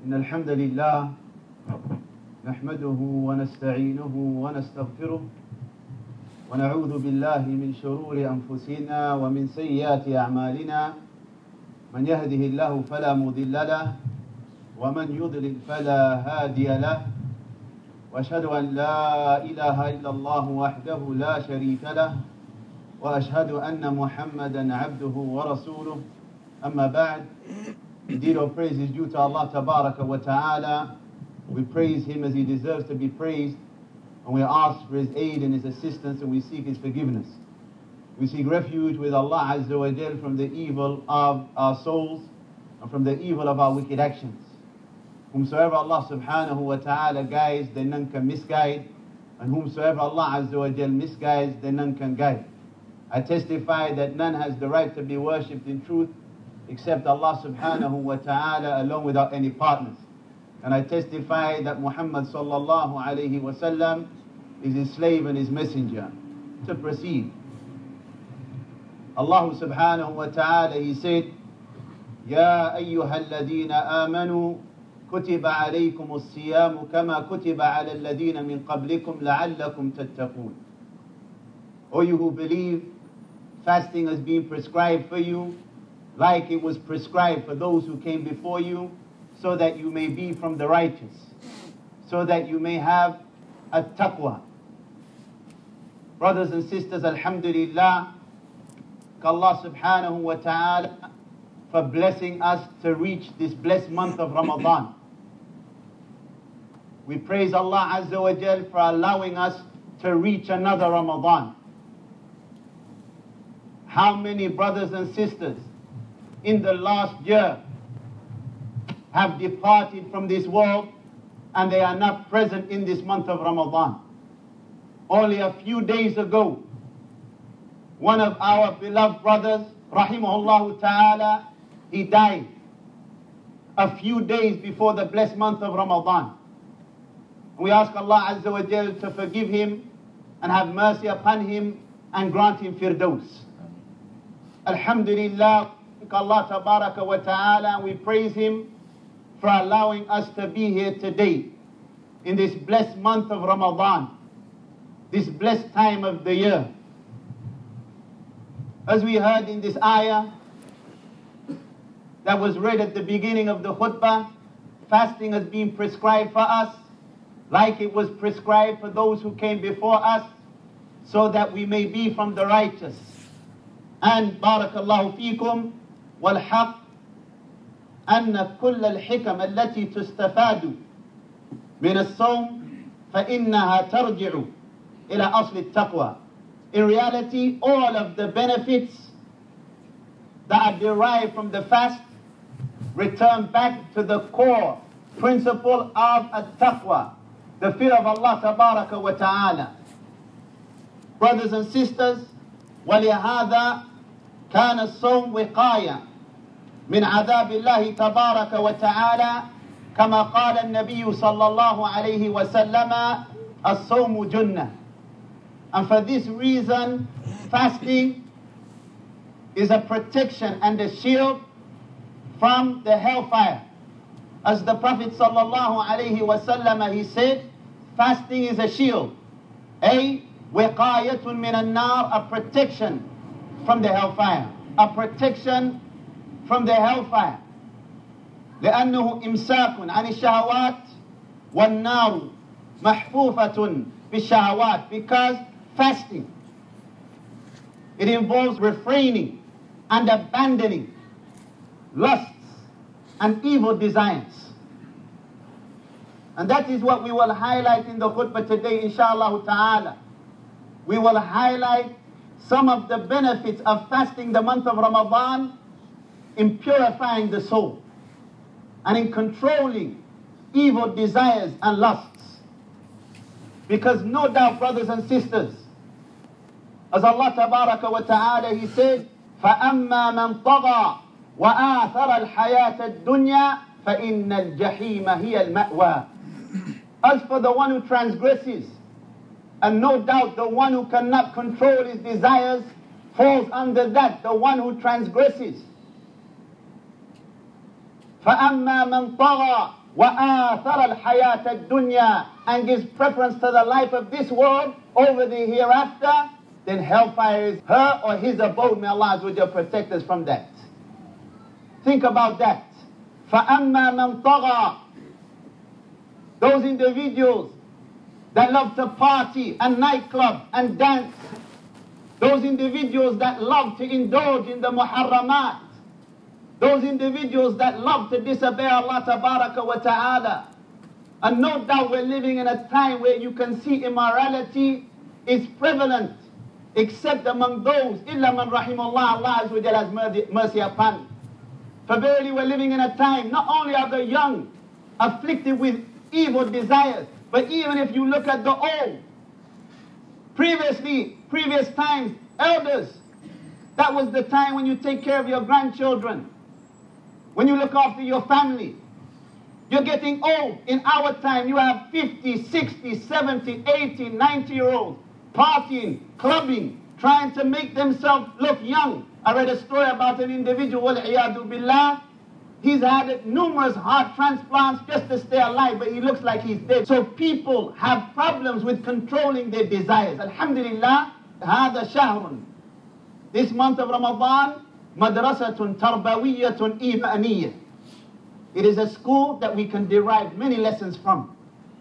إن الحمد لله نحمده ونستعينه ونستغفره ونعوذ بالله من شرور أنفسنا ومن سيئات أعمالنا من يهده الله فلا مضل له ومن يضلل فلا هادي له وأشهد أن لا إله إلا الله وحده لا شريك له وأشهد أن محمدا عبده ورسوله أما بعد. Indeed, all praise is due to Allah Tabaraka wa Ta'ala. We praise Him as He deserves to be praised, and we ask for His aid and His assistance, and we seek His forgiveness. We seek refuge with Allah Azza wa Jal from the evil of our souls and from the evil of our wicked actions. Whomsoever Allah Subhanahu wa Ta'ala guides, then none can misguide, and whomsoever Allah Azza wa Jal misguides, then none can guide. I testify that none has the right to be worshipped in truth except Allah Subhanahu wa Ta'ala alone without any partners. And I testify that Muhammad sallallahu alayhi wa sallam is His slave and His messenger. To proceed, Allah Subhanahu wa Ta'ala, He said, يا أيها الذين آمنوا كتب عليكم الصيام كما كتب على الذين من قبلكم لعلكم تتقون. O you who believe, fasting has been prescribed for you like it was prescribed for those who came before you, so that you may be from the righteous, so that you may have a taqwa. Brothers and sisters, alhamdulillah, Allah subhanahu wa ta'ala for blessing us to reach this blessed month of Ramadan. We praise Allah Azza wa Jal for allowing us to reach another Ramadan. How many brothers and sisters in the last year have departed from this world and they are not present in this month of Ramadan? Only a few days ago, one of our beloved brothers, rahimahullah ta'ala, he died a few days before the blessed month of Ramadan. We ask Allah Azza wa Jal to forgive him and have mercy upon him and grant him firdaus. Alhamdulillah, Allah Tabaraka wa Ta'ala, we praise Him for allowing us to be here today in this blessed month of Ramadan, this blessed time of the year. As we heard in this ayah that was read at the beginning of the khutbah, fasting has been prescribed for us like it was prescribed for those who came before us, so that we may be from the righteous. And barakallahu fikum, والحق أن كل الحكم التي تستفاد من الصوم فإنها ترجع إلى أصل التقوى. In reality, all of the benefits that are derived from the fast return back to the core principle of at-taqwa, the fear of Allah Tabaraka wa Ta'ala. Brothers and sisters, ولهذا كان الصوم وقاية من عذاب الله تبارك وتعالى كما قال النبي صلى الله عليه وسلم الصوم جنة. And for this reason, fasting is a protection and a shield from the hellfire. As the Prophet صلى الله عليه وسلم, he said, fasting is a shield, a وقاية من النار, a protection from the hellfire, a protection from the hellfire. لأنه إمساك عن الشهوات والنار محفوفة بالشهوات. Because fasting, it involves refraining and abandoning lusts and evil desires. And that is what we will highlight in the khutbah today, inshallah ta'ala. We will highlight some of the benefits of fasting the month of Ramadan in purifying the soul and in controlling evil desires and lusts. Because no doubt, brothers and sisters, as Allah Tabaraka wa Ta'ala, He said, فَأَمَّا مَنْ طَغَى وَآثَرَ الْحَيَاةَ الدُّنْيَا فَإِنَّ الْجَحِيمَ هِيَ الْمَأْوَى. As for the one who transgresses, and no doubt the one who cannot control his desires falls under that, the one who transgresses. فَأَمَّا مَنْ طَغَى وَآثَرَ الْحَيَاةَ الدُّنْيَا, and gives preference to the life of this world over the hereafter, then hellfire is her or his abode. May Allah Azza wa Jalla protect us from that. Think about that. فَأَمَّا مَنْ طَغَى, those individuals that love to party and nightclub and dance, those individuals that love to indulge in the muharramat, those individuals that love to disobey Allah Tabaraka wa Ta'ala. And no doubt we're living in a time where you can see immorality is prevalent, except among those, إِلَّا مَنْ رَحِمَ اللَّهِ, Allah Azza wa Jalla has mercy upon. For verily we're living in a time, not only are the young afflicted with evil desires, but even if you look at the old, previous times, elders, that was the time when you take care of your grandchildren, when you look after your family. You're getting old. In our time, you have 50, 60, 70, 80, 90-year-olds partying, clubbing, trying to make themselves look young. I read a story about an individual, wal-iyadu billah. He's had numerous heart transplants just to stay alive, but he looks like he's dead. So people have problems with controlling their desires. Alhamdulillah, هذا شهر. This month of Ramadan, madrasatun tarbawiyatun imaniyah. It is a school that we can derive many lessons from.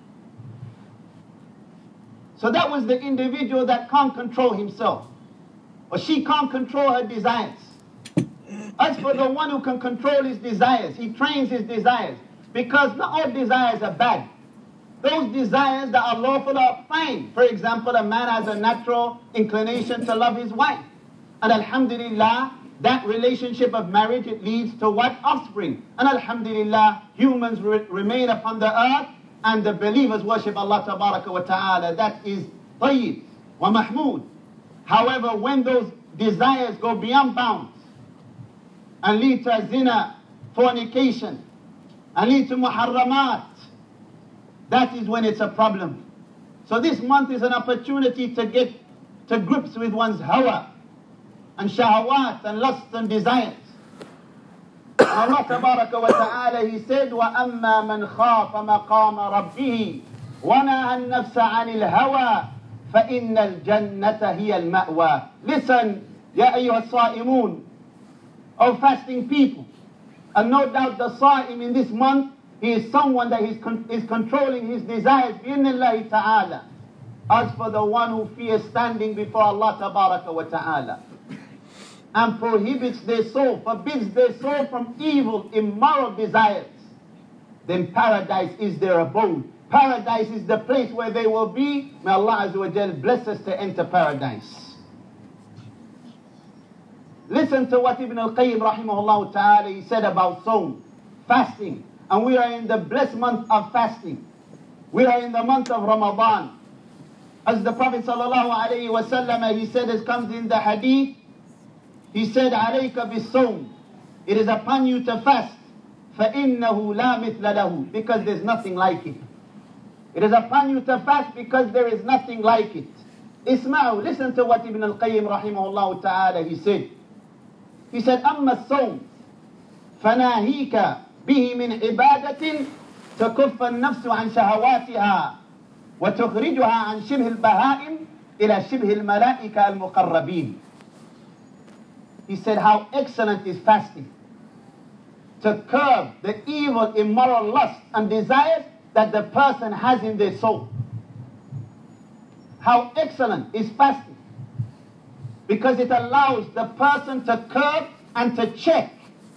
So that was the individual that can't control himself, or she can't control her desires. As for the one who can control his desires, he trains his desires, because not all desires are bad. Those desires that are lawful are fine. For example, a man has a natural inclination to love his wife, and alhamdulillah, that relationship of marriage, it leads to what? Offspring. And alhamdulillah, humans remain upon the earth, and the believers worship Allah Tabaraka wa Ta'ala. That is tayyib wa mahmood. However, when those desires go beyond bounds and lead to zina, fornication, and lead to muharramat, that is when it's a problem. So this month is an opportunity to get to grips with one's hawa and shahawat and lusts and desires. Allah Tabaraka wa Ta'ala, He said, وَأَمَّا مَنْ خَافَ مَقَامَ رَبِّهِ وَنَهَى النَّفْسَ عَنِ الْهَوَى فَإِنَّ الْجَنَّةَ هِيَ الْمَأْوَى. Listen, يَا أَيُّهَا الصَّائِمُونَ, O fasting people. And no doubt the Sa'im in this month, he is someone that is controlling his desires, bi'idhnillahi ta'ala. As for the one who fears standing before Allah Tabaraka wa Ta'ala, and prohibits their soul, forbids their soul from evil, immoral desires, then paradise is their abode. Paradise is the place where they will be. May Allah Azza wa Jal bless us to enter paradise. Listen to what Ibn al-Qayyim rahimahullah ta'ala, he said about Sawm, fasting. And we are in the blessed month of fasting. We are in the month of Ramadan. As the Prophet sallallahu alayhi wa sallam, he said, as comes in the hadith, he said, عَلَيْكَ بِالصَّوْمِ, it is upon you to fast, فَإِنَّهُ لَا مِثْلَ لَهُ, because there's nothing like it. It is upon you to fast because there is nothing like it. Isma'u, listen to what Ibn al-Qayyim rahimahullah ta'ala, he said. He said, أَمَّا الصَّوْمِ فَنَاهِيكَ بِهِ مِنْ عِبَادَةٍ تَكُفَّ النَّفْسُ عَنْ شَهَوَاتِهَا وَتُخْرِجُهَا عَنْ شِبْهِ الْبَهَائِمِ إِلَى شِبْهِ الْمَلَائِكَ الْمُقَرَّبِينَ. He said, how excellent is fasting to curb the evil, immoral lusts and desires that the person has in their soul. How excellent is fasting, because it allows the person to curb and to check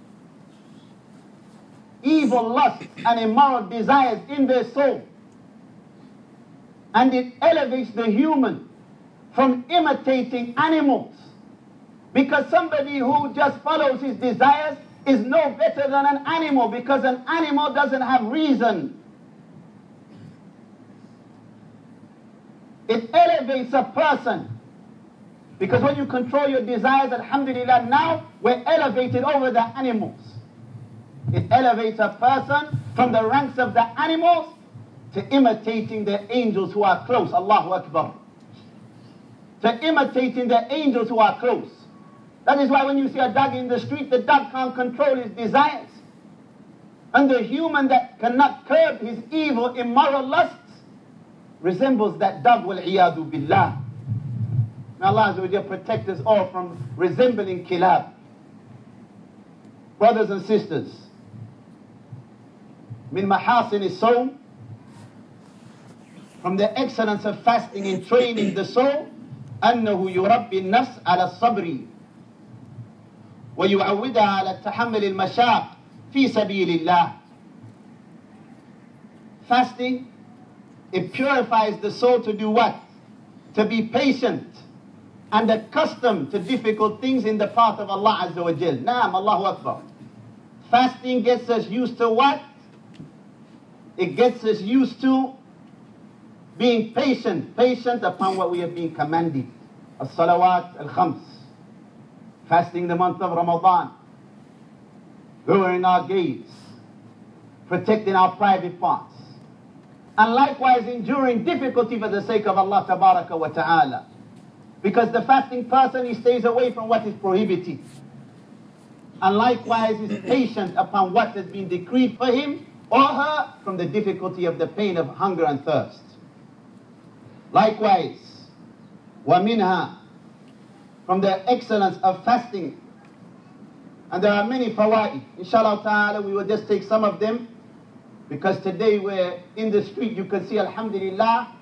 evil lusts and immoral desires in their soul. And it elevates the human from imitating animals. Because somebody who just follows his desires is no better than an animal, because an animal doesn't have reason. It elevates a person. Because when you control your desires, alhamdulillah, now we're elevated over the animals. It elevates a person from the ranks of the animals to imitating the angels who are close. Allahu Akbar. To imitating the angels who are close. That is why when you see a dog in the street, the dog can't control his desires. And the human that cannot curb his evil, immoral lusts resembles that dog, wal-iyadu billah. May Allah Azza wa Jalla protect us all from resembling kilab. Brothers and sisters, min mahasin as-sawm, from the excellence of fasting and training the soul, أنه يربي النفس على الصبر ويعودها على التحمل المشاق في سبيل الله. Fasting, it purifies the soul to do what? To be patient and accustomed to difficult things in the path of Allah Azza wa Jal. Naam, Allahu Akbar. Fasting gets us used to what? It gets us used to being patient upon what we have been commanded. As-salawat al-khams. Fasting the month of Ramadan. Lowering our gaze. Protecting our private parts. And likewise enduring difficulty for the sake of Allah Tabaraka wa Ta'ala. Because the fasting person, he stays away from what is prohibited. And likewise is patient upon what has been decreed for him or her from the difficulty of the pain of hunger and thirst. Likewise, وَمِنْهَا, from the excellence of fasting. And there are many fawaid. Inshallah ta'ala, we will just take some of them. Because today we're in the street, you can see, alhamdulillah,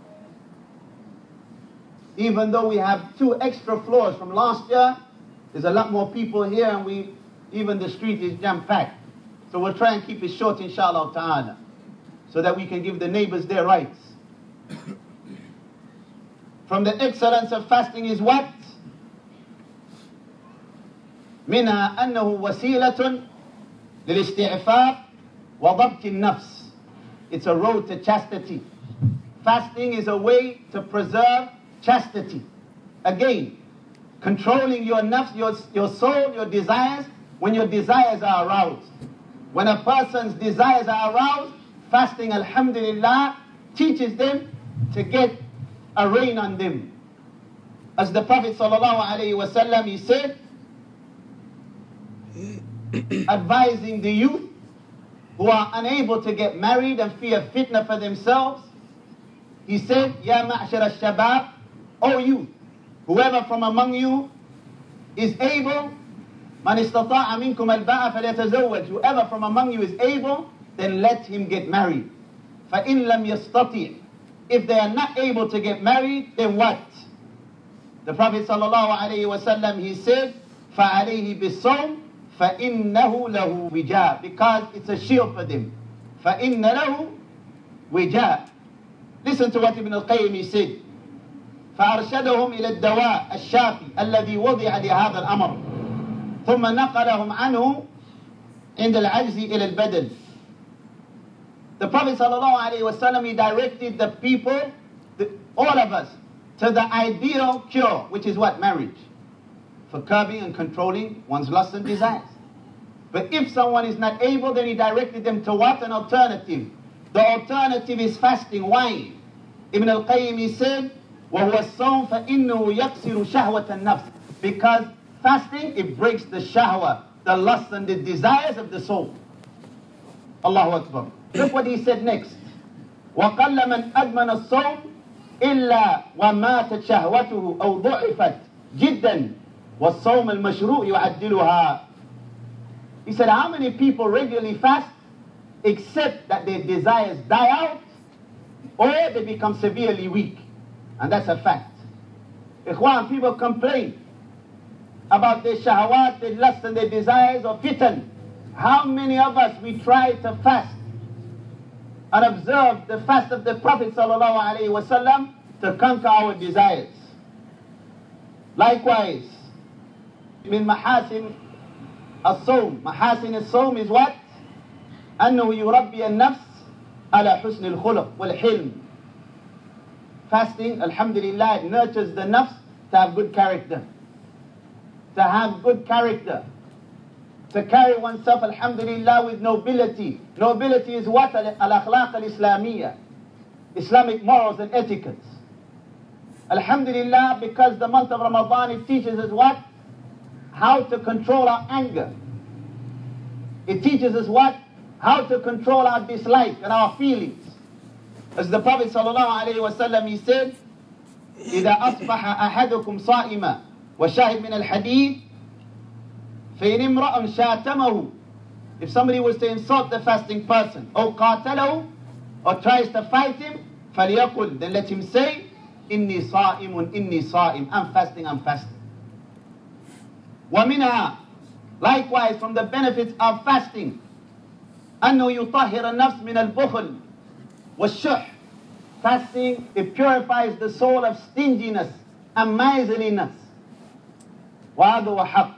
even though we have 2 extra floors from last year, there's a lot more people here and even the street is jam-packed. So we'll try and keep it short, inshallah ta'ala, so that we can give the neighbors their rights. From the excellence of fasting is what? منها أنه وسيلة للاستعفاف وضبط النفس. It's a road to chastity. Fasting is a way to preserve chastity. Again, controlling your nafs, your soul, your desires, when your desires are aroused. When a person's desires are aroused, fasting, alhamdulillah, teaches them to get a rein on them. As the Prophet sallallahu alaihi wasallam, he said, advising the youth who are unable to get married and fear fitna for themselves, he said, Ya ma'shar al-shabab, O youth, whoever from among you is able, man istata'a minkum al-ba'a falyatazawwaj, whoever from among you is able, then let him get married. فَإِن لَمْ يَسْتَطِعْ, if they are not able to get married, then what? The Prophet sallallahu alayhi wa sallam, he said, فَعَلَيْهِ بِالصَّوْمِ فَإِنَّهُ لَهُ وِجَاء, because it's a shield for them. فَإِنَّ لَهُ وِجَاء. Listen to what Ibn al-Qayyim he said. فأرشدهم إلى الدواء الشافي الذي وضع لهذا الأمر ثم نقلهم عنه عند العجز إلى البدل. The Prophet ﷺ, he directed the people, all of us, to the ideal cure, which is what? Marriage. For curbing and controlling one's lusts and desires. But if someone is not able, then he directed them to what? An alternative. The alternative is fasting. Why? Ibn al-Qayyim, he said, وَهُوَ الصَّوْمُ فَإِنَّهُ يَكْسِرُ شَهْوَةَ النَّفْسِ, because fasting, it breaks the shahwa, the lust and the desires of the soul. Allahu Akbar. Look what he said next. وَقَلَّ مَنْ أَدْمَنَ الصَّوْمُ إِلَّا وَمَاتَتْ شَهْوَتُهُ أَوْ ضُعِفَتْ جِدًّا وَالصَّوْمُ الْمَشْرُوعِ يُعَدِّلُهَا. He said, how many people regularly fast except that their desires die out or they become severely weak? And that's a fact. Ikhwan, people complain about their shahawat, their lust and their desires or fitan. How many of us we try to fast and observe the fast of the Prophet ﷺ to conquer our desires? Likewise, min mahasin as-sawm. Mahasin as-sawm is what? أنه يربي النفس على حسن الخلق والحلم. Fasting, alhamdulillah, it nurtures the nafs to have good character. To have good character. To carry oneself, alhamdulillah, with nobility. Nobility is what? Al-akhlaq al-islamiyya. Islamic morals and etiquettes. Alhamdulillah, because the month of Ramadan, it teaches us what? How to control our anger. It teaches us what? how to control our dislike and our feelings. As the Prophet ﷺ, he said, إذا أصبح أحدكم صائما وشاهد من الحديث فإن امرأ شاتمه. If somebody was to insult the fasting person, or قاتله, or tries to fight him, فليقل, then let him say, إني صائم إني صائم, I'm fasting, I'm fasting. ومنها, likewise from the benefits of fasting, أنه يطهر النفس من البخل والشح. Fasting, it purifies the soul of stinginess and miserliness. وهذا هو حق.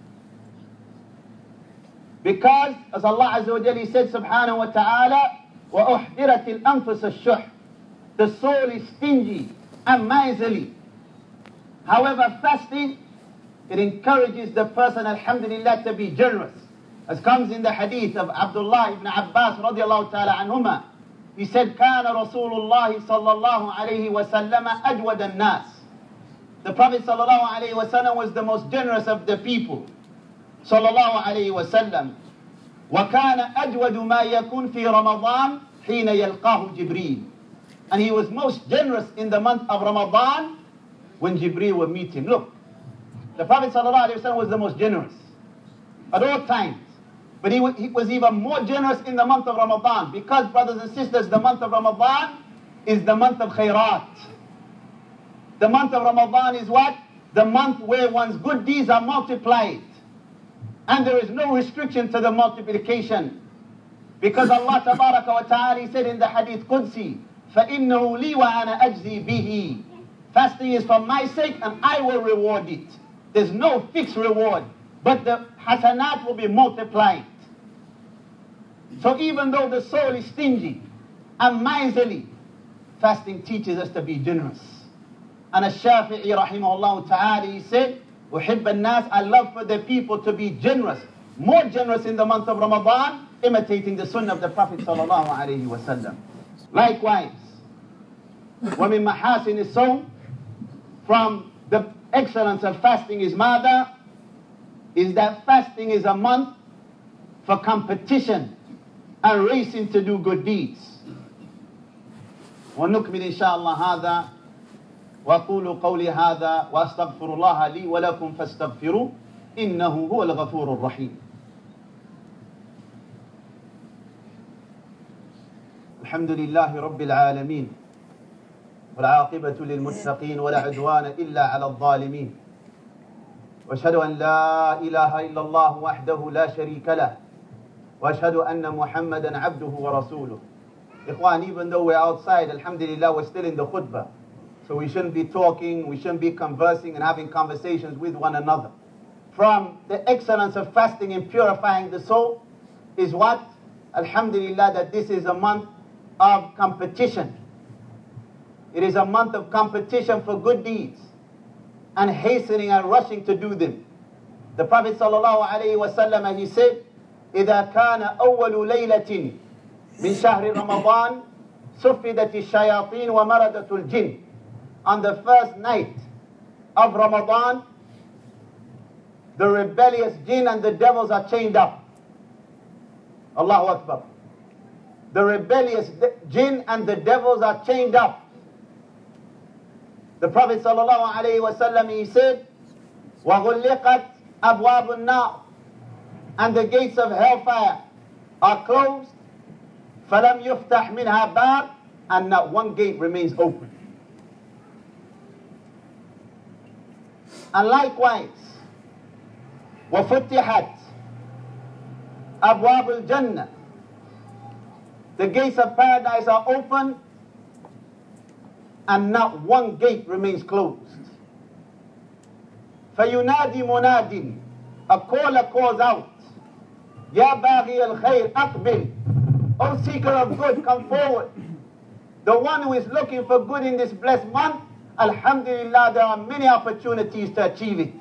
Because, as Allah Azza wa Jalla said subhanahu wa ta'ala, وَأُحْضِرَتِ الْأَنفُسَ الشُّحْ. The soul is stingy and miserly. However, fasting, it encourages the person, alhamdulillah, to be generous. As comes in the hadith of Abdullah ibn Abbas radiallahu ta'ala anhuma. He said, كان رسول الله صلى الله عليه وسلم أجود الناس. The Prophet صلى الله عليه وسلم was the most generous of the people. صلى الله عليه وسلم. وكان أجود ما يكون في رمضان حين يلقاه جبريل. And he was most generous in the month of Ramadan when Jibreel would meet him. Look, the Prophet صلى الله عليه وسلم was the most generous at all times. But he was even more generous in the month of Ramadan. Because, brothers and sisters, the month of Ramadan is the month of khairat. The month of Ramadan is what? The month where one's good deeds are multiplied. And there is no restriction to the multiplication. Because Allah Tabaraka wa Ta'ala said in the Hadith Qudsi, فَإِنَّهُ لِي وَأَنَا أَجْزِي بِهِ. Fasting is for my sake and I will reward it. There's no fixed reward. But the hasanat will be multiplied. So even though the soul is stingy and miserly, fasting teaches us to be generous. And Ash-Shafi'i rahimahullah ta'ala, he said, أُحِبَّ النَّاسِ, I love for the people to be generous, more generous in the month of Ramadan, imitating the sunnah of the Prophet sallallahu alayhi wa sallam. Likewise, وَمِن مَحَاسِنِ الصَّوْمِ, from the excellence of fasting is mada, is that fasting is a month for competition and racing to do good deeds. ونكمل إن شاء الله هذا وأقول قولي هذا وأستغفر الله لي ولكم فاستغفروه إنه هو الغفور الرحيم. الحمد لله رب العالمين والعاقبة للمتقين ولا عدوان إلا على الظالمين. وأشهد أن لا إله إلا الله وحده لا شريك له وأشهد أن محمدا عبده ورسوله. Ikhwan, even though we're outside, alhamdulillah, we're still in the khutbah. So we shouldn't be talking, we shouldn't be conversing and having conversations with one another. From the excellence of fasting and purifying the soul is what? Alhamdulillah, that this is a month of competition. It is a month of competition for good deeds and hastening and rushing to do them. The Prophet sallallahu alayhi wa sallam, he said, إِذَا كَانَ أَوَّلُ لَيْلَةٍ مِنْ شَهْرِ رَمَضَانِ سُفِّدَتِ الشَّيَاطِينُ وَمَرَدَةُ الْجِنِّ. On the first night of Ramadan, the rebellious jinn and the devils are chained up. Allahu Akbar. The rebellious jinn and the devils are chained up. The Prophet sallallahu alayhi wa sallam, he said, وَغُلِّقَتْ أَبْوَابُ النَّارِ, and the gates of hellfire are closed. فَلَمْ يُفْتَحْ مِنْهَا بَابٍ, and not one gate remains open. And likewise, وَفُتِحَتْ أَبْوَابُ الْجَنَّةِ, the gates of paradise are open and not one gate remains closed. فَيُنَادِي مُنَادٍ, a caller calls out, يَا بَاغِيَ الْخَيْرِ أَقْبِلْ, O seeker of good, come forward. The one who is looking for good in this blessed month, alhamdulillah, there are many opportunities to achieve it.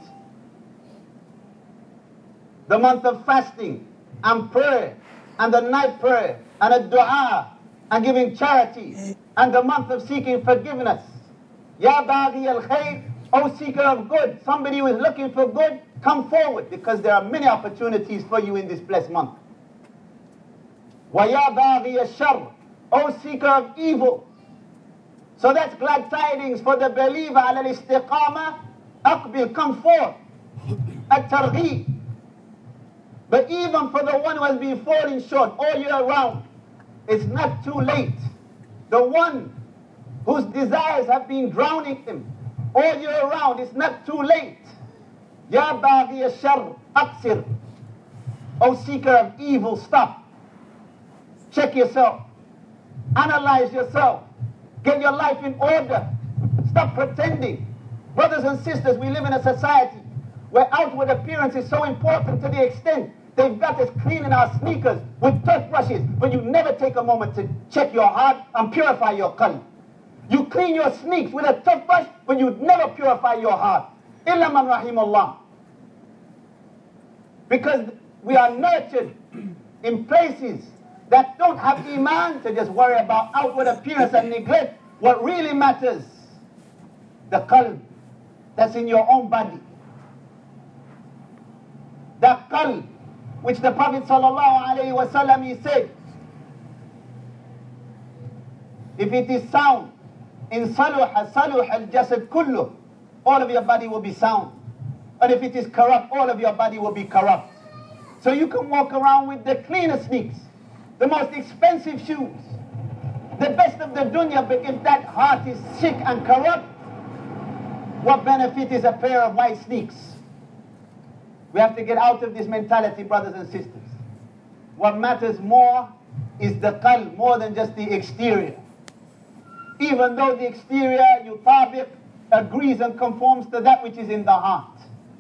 The month of fasting and prayer and the night prayer and a dua and giving charity and the month of seeking forgiveness. Ya baghi al-khayr, O seeker of good, somebody who is looking for good, come forward, because there are many opportunities for you in this blessed month. وَيَا بَاغِيَ الشَّرِّ, O seeker of evil. So that's glad tidings for the believer. على الاستقامة, أقبل, come forth. الترغيب. But even for the one who has been falling short all year round, it's not too late. The one whose desires have been drowning him all year round, it's not too late. Ya baghi ash-sharr, aqsir. O seeker of evil, stop. Check yourself. Analyze yourself. Get your life in order. Stop pretending. Brothers and sisters, we live in a society where outward appearance is so important to the extent they've got us cleaning our sneakers with toothbrushes, but you never take a moment to check your heart and purify your qalb. You clean your sneaks with a toothbrush, but you never purify your heart. Illa man rahimullah. Because we are nurtured in places that don't have iman to just worry about outward appearance and neglect what really matters. The qalb that's in your own body. The qalb, which the Prophet ﷺ, he said, if it is sound, in saluha al-jasad kullu, all of your body will be sound. And if it is corrupt, all of your body will be corrupt. So you can walk around with the cleanest sneaks, the most expensive shoes, the best of the dunya, but if that heart is sick and corrupt, what benefit is a pair of white sneaks? We have to get out of this mentality, brothers and sisters. What matters more is the qalb, more than just the exterior. Even though the exterior, yutabiq, agrees and conforms to that which is in the heart.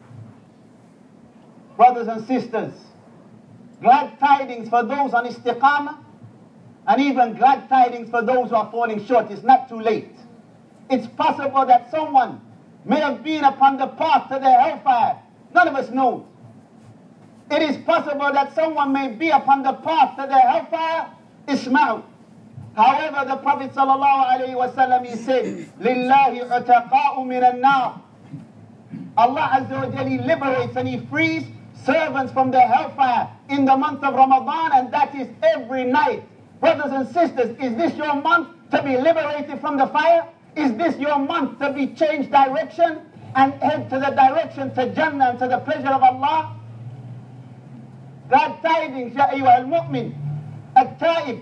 Brothers and sisters, glad tidings for those on istiqamah, and even glad tidings for those who are falling short. It's not too late. It's possible that someone may have been upon the path to the hellfire. None of us know. It is possible that someone may be upon the path to the hellfire. Isma'u. However, the Prophet ﷺ, he said, Lillahi utaqa'u minan nar. Allah Azza wa Jalla liberates and he frees servants from the hellfire in the month of Ramadan, and that is every night. Brothers and sisters, is this your month to be liberated from the fire? Is this your month to be changed direction and head to the direction to Jannah and to the pleasure of Allah? Glad tidings, ya ayyuha al-mu'min, at-ta'ib.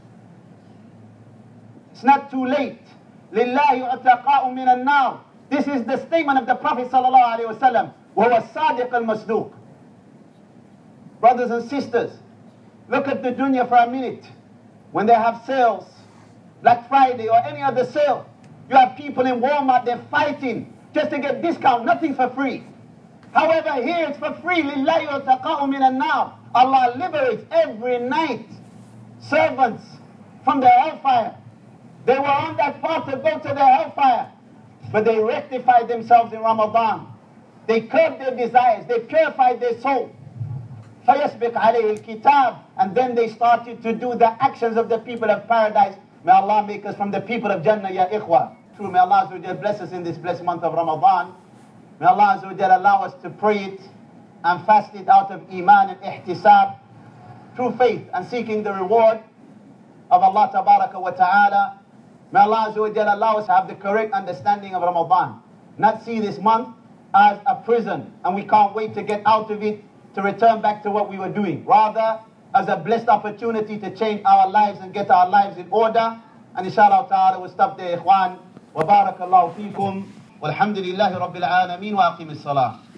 It's not too late. Lillahi utaqa'u minan nar. This is the statement of the Prophet sallallahu alaihi wasallam. Wa huwa as-sadiq al-masduq. Brothers and sisters, look at the dunya for a minute. When they have sales, Black Friday or any other sale, you have people in Walmart, they're fighting just to get discount, nothing for free. However, here it's for free. Lillahi utaqa'u minan nar. Allah liberates every night servants from the hellfire. They were on that path to go to the hellfire, but they rectified themselves in Ramadan. They curbed their desires. They purified their soul. فَيَسْبِقْ عَلَيْهِ الْكِتَابِ. And then they started to do the actions of the people of paradise. May Allah make us from the people of Jannah, ya ikhwa. True, may Allah Azza wa Jal bless us in this blessed month of Ramadan. May Allah Azza wa Jal allow us to pray it and fast it out of iman and ihtisab, through faith and seeking the reward of Allah Tabaraka wa Ta'ala. May Allah Azza wa Jal allow us to have the correct understanding of Ramadan. Not see this month as a prison and we can't wait to get out of it to return back to what we were doing. Rather, as a blessed opportunity to change our lives and get our lives in order. And inshallah ta'ala we'll stop there, ikhwan. Wa barakallahu feekum. Walhamdulillahi rabbil alameen wa aqim as-salah.